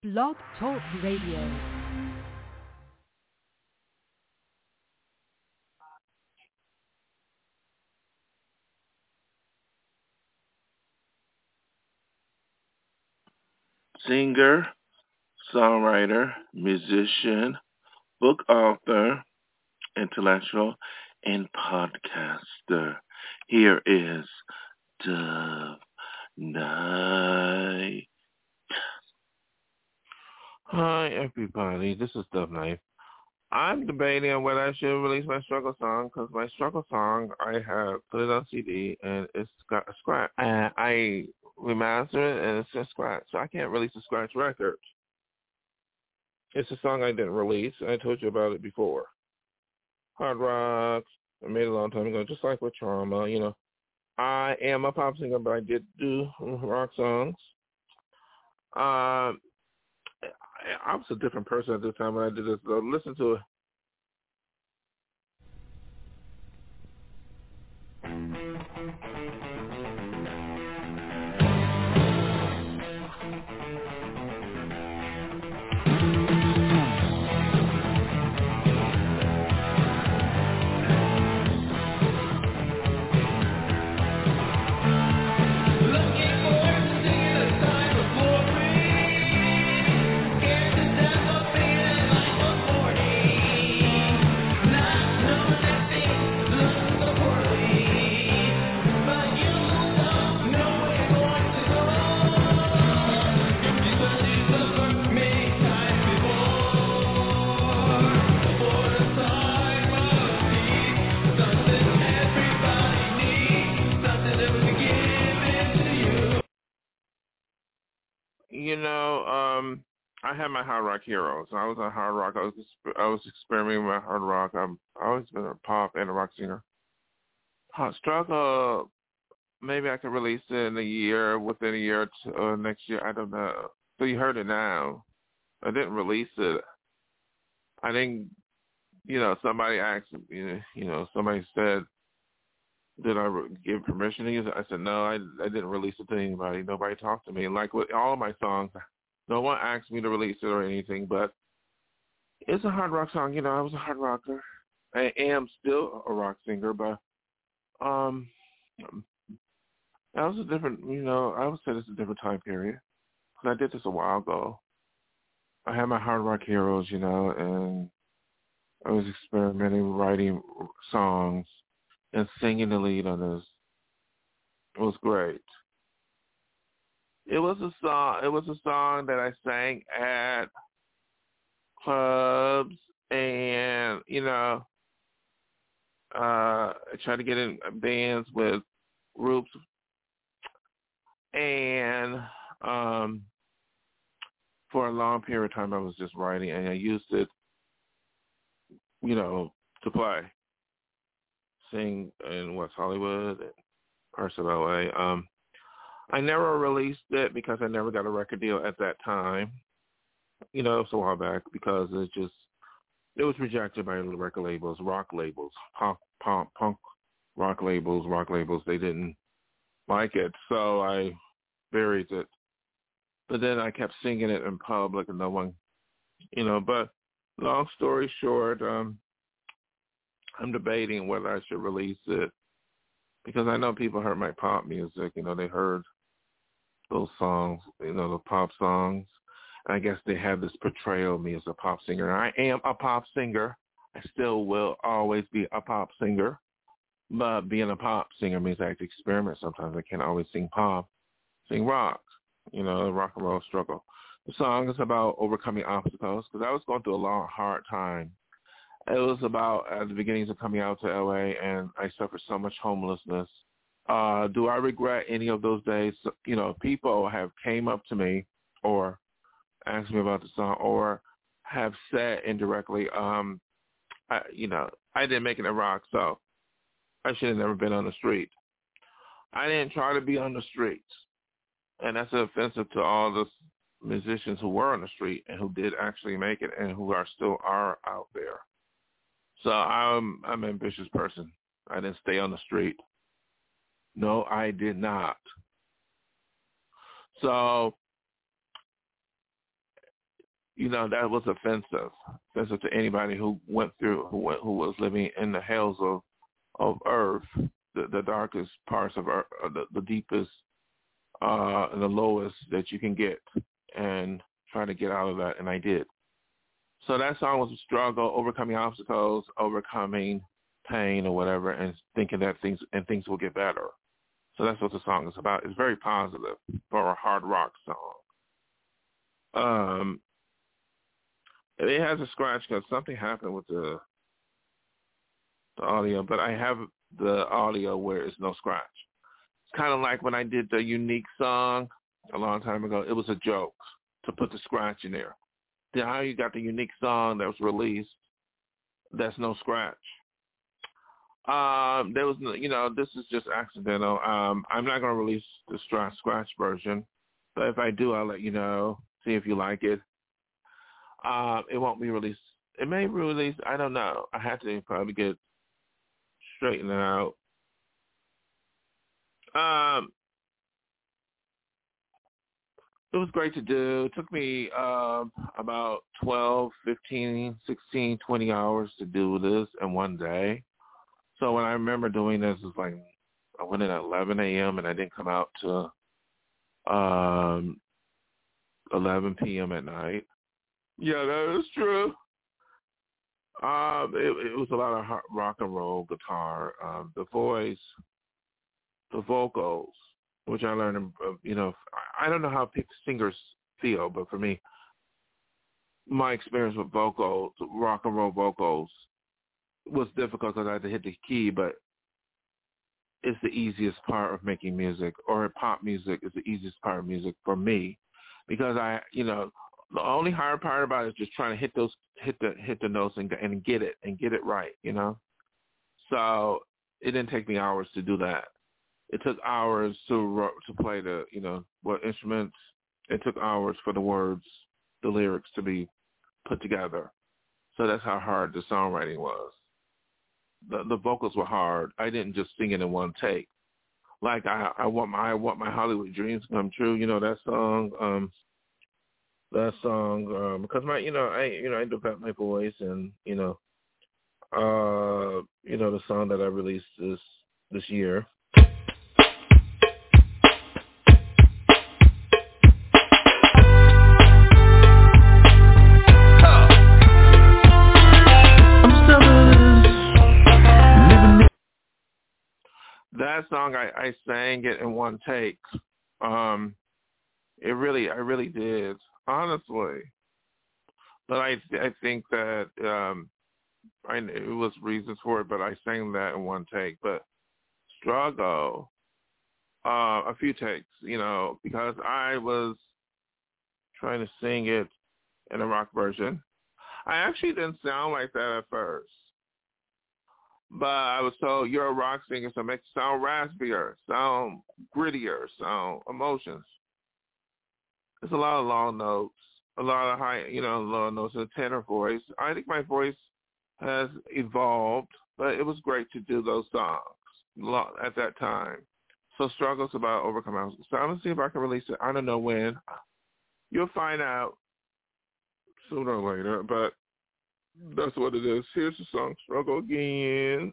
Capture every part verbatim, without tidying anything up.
Blog Talk Radio. Singer, songwriter, musician, book author, intellectual, and podcaster. Here is Dove Knight. Hi, everybody. This is Dove Knight. I'm debating on whether I should release my struggle song because my struggle song, I have put it on C D and it's got a scratch. And I remastered it and it's a scratch. So I can't release a scratch record. It's a song I didn't release. I told you about it before. Hard rock. I made it a long time ago, just like with Trauma. You know, I am a pop singer, but I did do rock songs. Um, I was a different person at this time when I did this. So listen to it. You know, um, I had my hard rock heroes. I was a hard rock. I was I was experimenting with hard rock. I've always been a pop and a rock singer. Hot Struggle, maybe I could release it in a year, within a year or uh, next year. I don't know. So you heard it now. I didn't release it. I didn't, you know, somebody asked, you know, you know somebody said, did I give permission to use it? I said, no, I, I didn't release it to anybody. Nobody talked to me. And like with all my songs, no one asked me to release it or anything, but it's a hard rock song. You know, I was a hard rocker. I am still a rock singer, but um, that was a different, you know, I would say it's a different time period. Because I did this a while ago. I had my hard rock heroes, you know, and I was experimenting, writing songs and singing the lead on this. It was great. It was a song. It was a song that I sang at clubs, and you know, uh, I tried to get in bands with groups, and um, for a long period of time, I was just writing, and I used it, you know, to play, sing in West Hollywood and parts of L A. Um, I never released it because I never got a record deal at that time. You know, it was a while back because it just, it was rejected by the record labels, rock labels, punk, punk, punk rock labels, rock labels. They didn't like it, so I buried it. But then I kept singing it in public and no one, you know, but long story short, um, I'm debating whether I should release it because I know people heard my pop music. You know, they heard those songs, you know, the pop songs. And I guess they have this portrayal of me as a pop singer. I am a pop singer. I still will always be a pop singer. But being a pop singer means I have to experiment sometimes. I can't always sing pop, sing rock, you know, rock and roll struggle. The song is about overcoming obstacles because I was going through a long, hard time. It was about at the beginnings of coming out to L A, and I suffered so much homelessness. Uh, do I regret any of those days? You know, people have came up to me or asked me about the song or have said indirectly, um, I, you know, I didn't make it in rock, so I should have never been on the street. I didn't try to be on the streets, and that's offensive to all the musicians who were on the street and who did actually make it and who are still are out there. So I'm I'm an ambitious person. I didn't stay on the street. No, I did not. So you know, that was offensive, offensive to anybody who went through, who went, who was living in the hells of, of earth, the, the darkest parts of earth, the, the deepest uh, and the lowest that you can get, and try to get out of that, and I did. So that song was a struggle, overcoming obstacles, overcoming pain or whatever, and thinking that things and things will get better. So that's what the song is about. It's very positive for a hard rock song. Um, it has a scratch because something happened with the the audio, but I have the audio where it's no scratch. It's kind of like when I did the Unique song a long time ago. It was a joke to put the scratch in there. Then how you got the Unique song that was released, that's no scratch. Um, there was, you know, this is just accidental. Um, I'm not going to release the scratch version, but if I do, I'll let you know. See if you like it. Uh, it won't be released. It may be released. I don't know. I have to probably get straightened out. Um, it was great to do. It took me um, about twelve, fifteen, sixteen, twenty hours to do this in one day. So when I remember doing this, it's like I went in at eleven a.m. and I didn't come out to um, eleven p.m. at night. Yeah, that is true. Um, it, it was a lot of hard rock and roll guitar. Um, the voice, the vocals, which I learned, uh, you know, I don't know how singers feel, but for me, my experience with vocals, rock and roll vocals, was difficult because I had to hit the key, but it's the easiest part of making music, or pop music is the easiest part of music for me, because I, you know, the only hard part about it is just trying to hit those, hit the, hit the notes and and get it and get it right, you know. So it didn't take me hours to do that. It took hours to to play the, you know, what instruments. It took hours for the words, the lyrics to be put together. So that's how hard the songwriting was. The the vocals were hard. I didn't just sing it in one take. Like I, I want my I want my Hollywood dreams to come true. You know that song. Um, that song um, because my you know I you know I developed my voice, and you know uh you know the song that I released this this year. That song, I, I sang it in one take. Um, it really, I really did, honestly. But I, I think that um, I it was reasons for it, but I sang that in one take. But Struggle, uh, a few takes, you know, because I was trying to sing it in a rock version. I actually didn't sound like that at first. But I was told, you're a rock singer, so make it sound raspier, sound grittier, sound emotions. There's a lot of long notes, a lot of high, you know, low notes, a tenor voice. I think my voice has evolved, but it was great to do those songs at that time. So Struggle's about overcoming. So I'm going to see if I can release it. I don't know when. You'll find out sooner or later, but that's what it is. Here's the song, Struggle Again.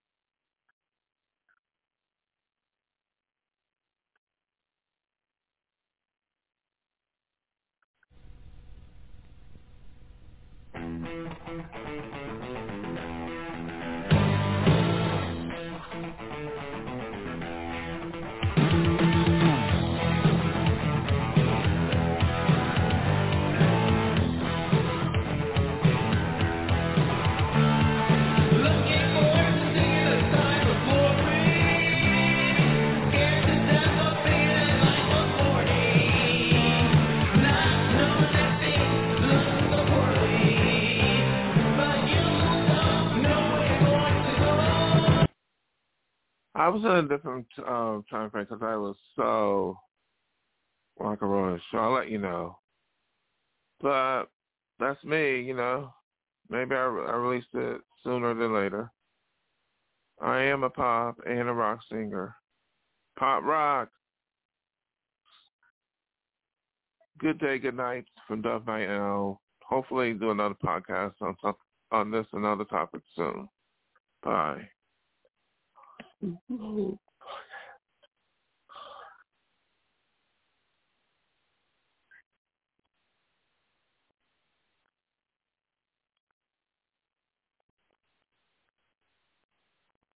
I was in a different uh, time frame because I was so rock and roll, so I'll let you know. But that's me, you know. Maybe I, I released it sooner than later. I am a pop and a rock singer. Pop rock. Good day, good night from Dove Night Owl. hopefully do another podcast on some, on this and other topics soon. Bye.